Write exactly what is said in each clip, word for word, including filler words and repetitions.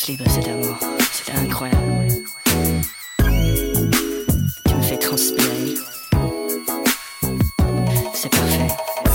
laisse libre cet amour, c'est incroyable. Tu me fais transpirer. C'est parfait.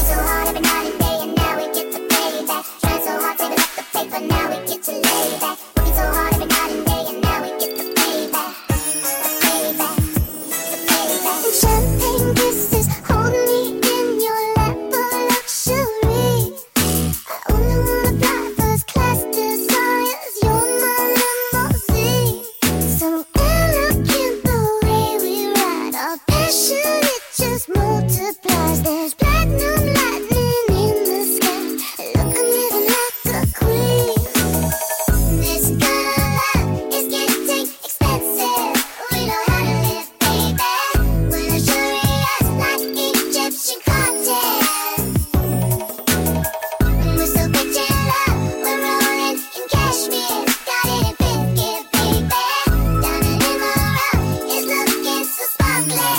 Champagne kisses, hold me in your lap of luxury. I only wanna fly first class desires. You're my limousine. So elegant the way we ride. Our passion, it just multiplies. There's platinum lightning in the sky. Look, I'm living like a queen. This kind of love is getting expensive. We know how to live, baby. We're luxurious like Egyptian cotton. We're so rich in love, we're rolling in cashmere. Got it in biscuit, baby. Down in Emerald, it's looking so sparkly.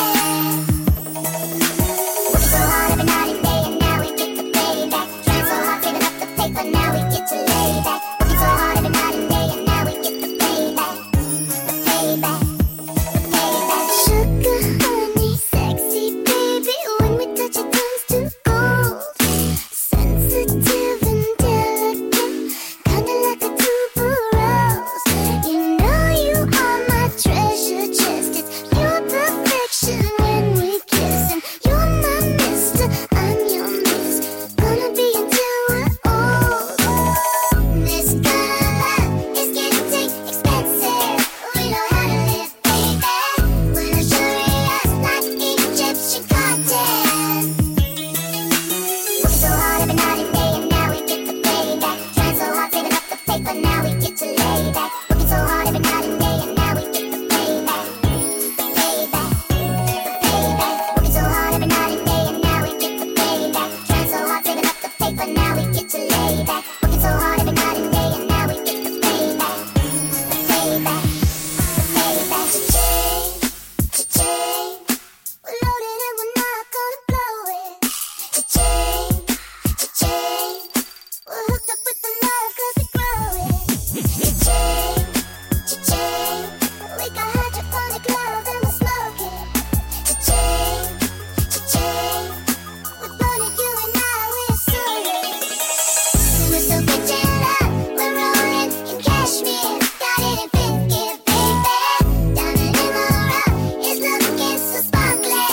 Working so hard every night and day, and now we get the payback. Trying so hard, saving up the paper, now we get to lay back. Working so hard every night and day, and now we get the payback. The payback, the payback. Sugar, honey, sexy baby. When we touch it turns to gold. Sensitive and delicate, kinda like a tuberose. You know you are my treasure chest. It's pure perfection when we kiss, and you're my mister, I'm your miss. Gonna be until we're old. This kind of love is getting expensive. We know how to live, baby. We're luxurious like Egyptian cotton. Working so hard every night and day, and now we get the payback. Trying so hard, saving up the paper, now we get to lay back. Working so hard every night and day, and now we get the payback. The payback, the payback. Working so hard every night and day, and now we get the payback. Trying so hard, saving up the paper, now we get to lay back. Working so hard every night and day, and now we get the payback. The payback, the payback. Cha-ching, cha-ching. We're loaded and we're not gonna blow it. Cha-ching, cha-ching. We're hooked up with the love 'cause we grow it. Cha-ching, cha-ching. We got hydroponic love and we're smoking. Cha-ching, cha-ching. We're burning you and I, we're sorry. We're so rich in love, we're rolling in cashmere. Got it in biscuit, baby. Down in Emerald, it's looking so sparkly.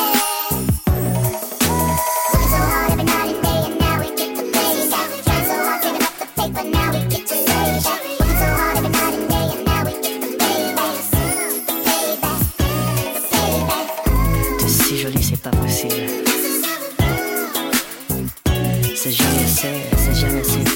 Working so hard every night and day, and now we get the payback. Trying so hard, saving up the paper, now we get to lay back. Working so hard every night and day, and now we get the payback. The payback, the payback. T'es si jolie, c'est pas possible. C'est jamais assez, c'est jamais assez